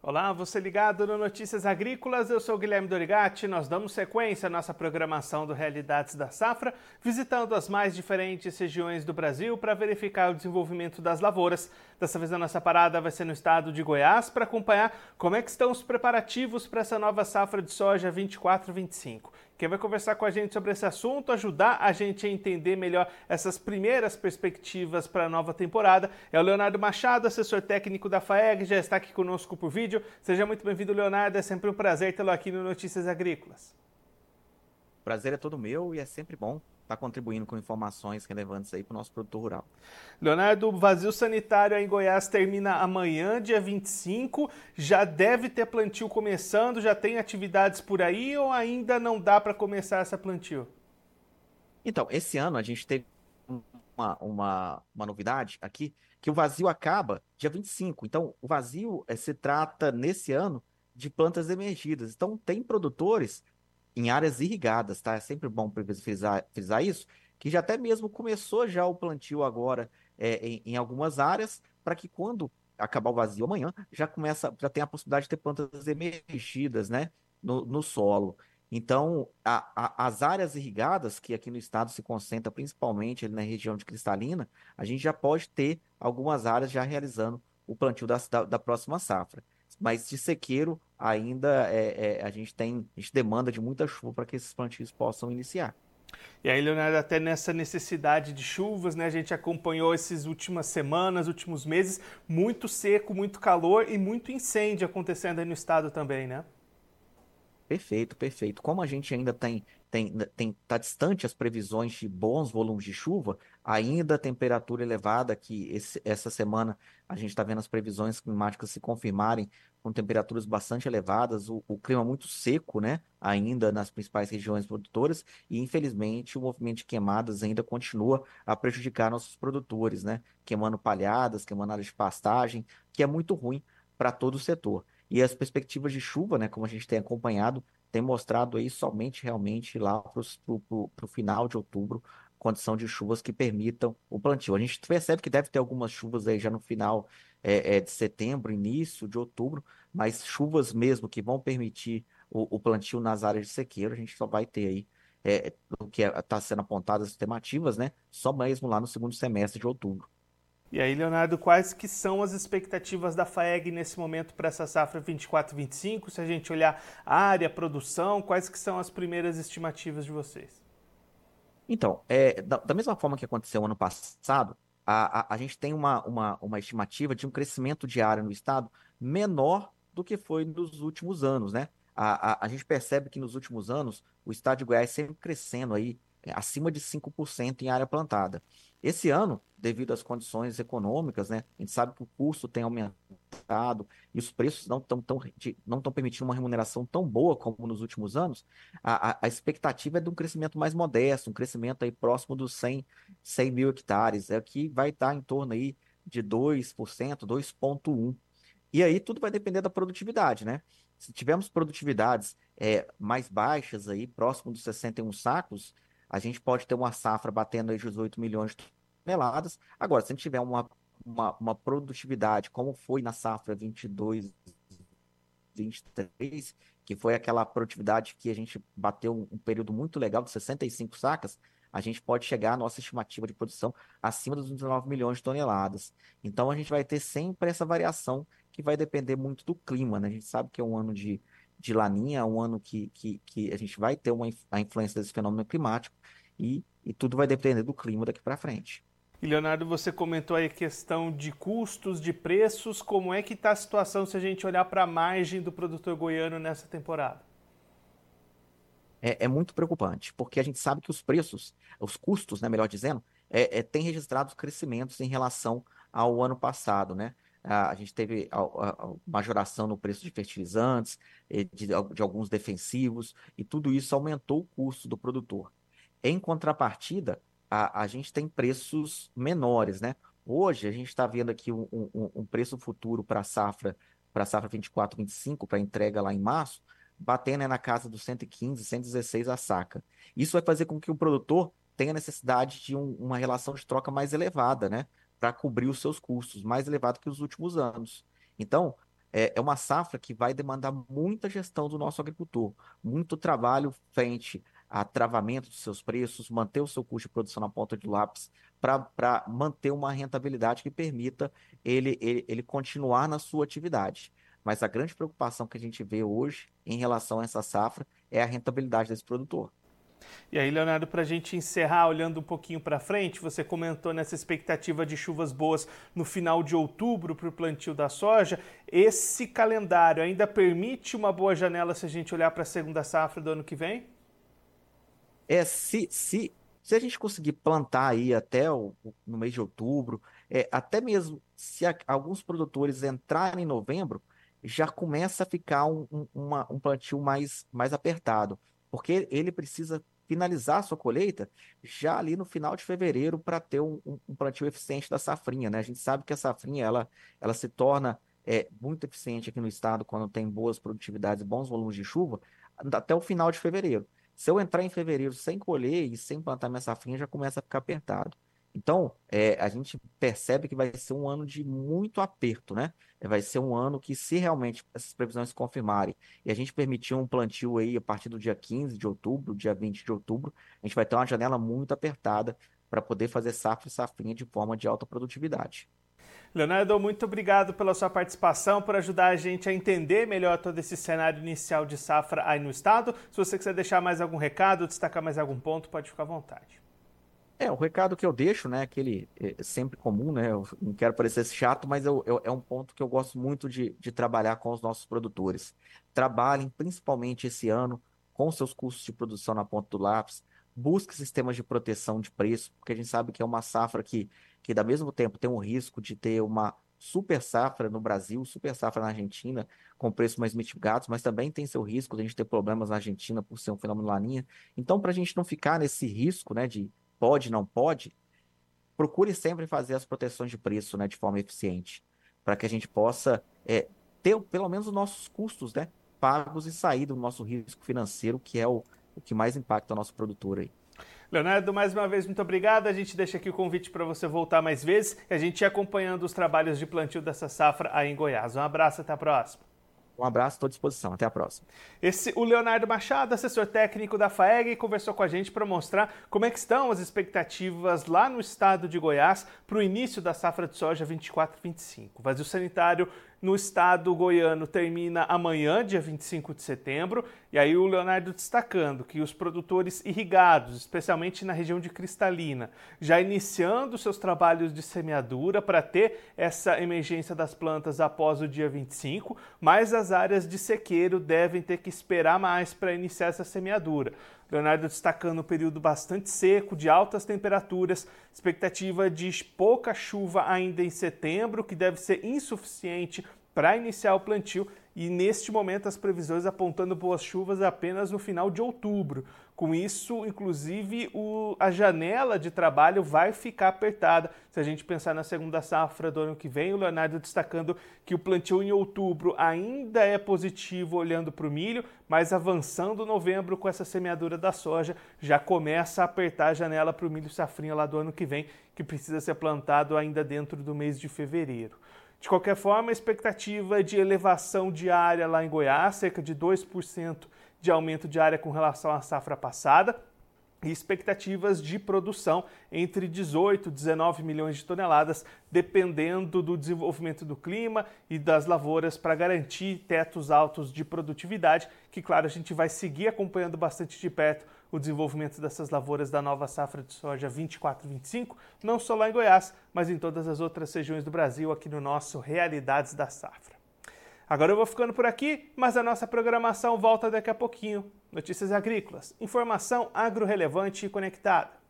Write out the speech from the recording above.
Olá, você ligado no Notícias Agrícolas, eu sou o Guilherme Dorigatti. Nós damos sequência à nossa programação do Realidades da Safra, visitando as mais diferentes regiões do Brasil para verificar o desenvolvimento das lavouras. Dessa vez a nossa parada vai ser no estado de Goiás para acompanhar como é que estão os preparativos para essa nova safra de soja 24-25. Quem vai conversar com a gente sobre esse assunto, ajudar a gente a entender melhor essas primeiras perspectivas para a nova temporada, é o Leonardo Machado, assessor técnico da FAEG, já está aqui conosco por vídeo. Seja muito bem-vindo, Leonardo, é sempre um prazer tê-lo aqui no Notícias Agrícolas. O prazer é todo meu e é sempre bom estar contribuindo com informações relevantes aí para o nosso produtor rural. Leonardo, o vazio sanitário aí em Goiás termina amanhã, dia 25. Já deve ter plantio começando, já tem atividades por aí ou ainda não dá para começar essa plantio? Então, esse ano a gente teve uma novidade aqui, que o vazio acaba dia 25. Então, o vazio se trata, nesse ano, de plantas emergidas. Então, tem produtores em áreas irrigadas, tá? É sempre bom frisar isso, que já até mesmo começou já o plantio agora em algumas áreas, para que quando acabar o vazio amanhã, já tem a possibilidade de ter plantas emergidas, né, no solo. Então, as áreas irrigadas, que aqui no estado se concentra principalmente ali na região de Cristalina, a gente já pode ter algumas áreas já realizando o plantio da próxima safra. Mas de sequeiro, ainda a gente demanda de muita chuva para que esses plantios possam iniciar. E aí, Leonardo, até nessa necessidade de chuvas, né? A gente acompanhou essas últimas semanas, últimos meses, muito seco, muito calor e muito incêndio acontecendo aí no estado também, né? Perfeito, perfeito. Como a gente ainda tá distante as previsões de bons volumes de chuva, ainda a temperatura elevada, que essa semana a gente está vendo as previsões climáticas se confirmarem com temperaturas bastante elevadas, o clima muito seco, né? Ainda nas principais regiões produtoras, e infelizmente o movimento de queimadas ainda continua a prejudicar nossos produtores, né? Queimando palhadas, queimando áreas de pastagem, que é muito ruim para todo o setor. E as perspectivas de chuva, né, como a gente tem acompanhado, tem mostrado aí somente realmente lá para o final de outubro, condição de chuvas que permitam o plantio. A gente percebe que deve ter algumas chuvas aí já no final de setembro, início de outubro, mas chuvas mesmo que vão permitir o plantio nas áreas de sequeiro, a gente só vai ter aí o que está sendo apontado as estimativas, né? Só mesmo lá no segundo semestre de outubro. E aí, Leonardo, quais que são as expectativas da FAEG nesse momento para essa safra 24-25? Se a gente olhar área, produção, quais que são as primeiras estimativas de vocês? Então, da mesma forma que aconteceu ano passado, a gente tem uma estimativa de um crescimento diário no estado menor do que foi nos últimos anos, né? A gente percebe que nos últimos anos o estado de Goiás sempre crescendo aí acima de 5% em área plantada. Esse ano, devido às condições econômicas, né? A gente sabe que o custo tem aumentado e os preços não estão permitindo uma remuneração tão boa como nos últimos anos. A expectativa é de um crescimento mais modesto, um crescimento aí próximo dos 100 mil hectares, que vai estar em torno aí de 2%, 2,1%. E aí tudo vai depender da produtividade, né? Se tivermos produtividades mais baixas aí, próximo dos 61 sacos, a gente pode ter uma safra batendo aí 18 milhões de toneladas. Agora, se a gente tiver uma produtividade como foi na safra 22, 23, que foi aquela produtividade que a gente bateu um período muito legal de 65 sacas, a gente pode chegar à nossa estimativa de produção acima dos 19 milhões de toneladas. Então a gente vai ter sempre essa variação que vai depender muito do clima, né? A gente sabe que é um ano de laninha, é um ano que a gente vai ter a influência desse fenômeno climático e tudo vai depender do clima daqui para frente. E Leonardo, você comentou aí a questão de custos, de preços, como é que está a situação se a gente olhar para a margem do produtor goiano nessa temporada? É muito preocupante, porque a gente sabe que os preços, os custos, né, melhor dizendo, têm registrado crescimentos em relação ao ano passado, né? A gente teve a majoração no preço de fertilizantes, de alguns defensivos, e tudo isso aumentou o custo do produtor. Em contrapartida, a gente tem preços menores, né? Hoje, a gente está vendo aqui um preço futuro para a safra 24, 25, para entrega lá em março, batendo, né, na casa dos 115, 116 a saca. Isso vai fazer com que o produtor tenha necessidade de uma relação de troca mais elevada, né? Para cobrir os seus custos, mais elevado que os últimos anos. Então, é uma safra que vai demandar muita gestão do nosso agricultor, muito trabalho frente a travamento dos seus preços, manter o seu custo de produção na ponta do lápis, para manter uma rentabilidade que permita ele continuar na sua atividade. Mas a grande preocupação que a gente vê hoje em relação a essa safra é a rentabilidade desse produtor. E aí, Leonardo, para a gente encerrar, olhando um pouquinho para frente, você comentou nessa expectativa de chuvas boas no final de outubro para o plantio da soja. Esse calendário ainda permite uma boa janela se a gente olhar para a segunda safra do ano que vem? Se a gente conseguir plantar aí até no mês de outubro, até mesmo se alguns produtores entrarem em novembro, já começa a ficar um plantio mais apertado, porque ele precisa finalizar a sua colheita já ali no final de fevereiro para ter um plantio eficiente da safrinha, né? A gente sabe que a safrinha ela se torna muito eficiente aqui no estado quando tem boas produtividades, bons volumes de chuva, até o final de fevereiro. Se eu entrar em fevereiro sem colher e sem plantar minha safrinha, já começa a ficar apertado. Então, a gente percebe que vai ser um ano de muito aperto, né? Vai ser um ano que, se realmente essas previsões se confirmarem e a gente permitir um plantio aí a partir do dia 15 de outubro, dia 20 de outubro, a gente vai ter uma janela muito apertada para poder fazer safra e safrinha de forma de alta produtividade. Leonardo, muito obrigado pela sua participação, por ajudar a gente a entender melhor todo esse cenário inicial de safra aí no estado. Se você quiser deixar mais algum recado, destacar mais algum ponto, pode ficar à vontade. O recado que eu deixo, né, aquele sempre comum, né, eu não quero parecer chato, mas é um ponto que eu gosto muito de trabalhar com os nossos produtores. Trabalhem, principalmente esse ano, com seus custos de produção na ponta do lápis, busque sistemas de proteção de preço, porque a gente sabe que é uma safra que ao mesmo tempo tem um risco de ter uma super safra no Brasil, super safra na Argentina, com preços mais mitigados, mas também tem seu risco de a gente ter problemas na Argentina por ser um fenômeno laninha. Então, para a gente não ficar nesse risco, né, de pode, não pode, procure sempre fazer as proteções de preço, né, de forma eficiente, para que a gente possa ter pelo menos os nossos custos, né, pagos e sair do nosso risco financeiro, que é o que mais impacta o nosso produtor aí. Leonardo, mais uma vez, muito obrigado. A gente deixa aqui o convite para você voltar mais vezes e a gente ir acompanhando os trabalhos de plantio dessa safra aí em Goiás. Um abraço, até a próxima. Um abraço, estou à disposição. Até a próxima. O Leonardo Machado, assessor técnico da FAEG, conversou com a gente para mostrar como é que estão as expectativas lá no estado de Goiás para o início da safra de soja 24-25. O vazio sanitário no estado goiano termina amanhã, dia 25 de setembro, e aí o Leonardo destacando que os produtores irrigados, especialmente na região de Cristalina, já iniciando seus trabalhos de semeadura para ter essa emergência das plantas após o dia 25, mas as áreas de sequeiro devem ter que esperar mais para iniciar essa semeadura. Leonardo destacando um período bastante seco, de altas temperaturas, expectativa de pouca chuva ainda em setembro, que deve ser insuficiente para iniciar o plantio, e neste momento as previsões apontando boas chuvas apenas no final de outubro. Com isso, inclusive, a janela de trabalho vai ficar apertada. Se a gente pensar na segunda safra do ano que vem, o Leonardo destacando que o plantio em outubro ainda é positivo olhando para o milho, mas avançando novembro com essa semeadura da soja, já começa a apertar a janela para o milho safrinha lá do ano que vem, que precisa ser plantado ainda dentro do mês de fevereiro. De qualquer forma, a expectativa de elevação diária lá em Goiás, cerca de 2% de aumento de área com relação à safra passada, e expectativas de produção entre 18 e 19 milhões de toneladas, dependendo do desenvolvimento do clima e das lavouras, para garantir tetos altos de produtividade, que, claro, a gente vai seguir acompanhando bastante de perto o desenvolvimento dessas lavouras da nova safra de soja 24-25, não só lá em Goiás, mas em todas as outras regiões do Brasil, aqui no nosso Realidades da Safra. Agora eu vou ficando por aqui, mas a nossa programação volta daqui a pouquinho. Notícias agrícolas, informação agro-relevante e conectada.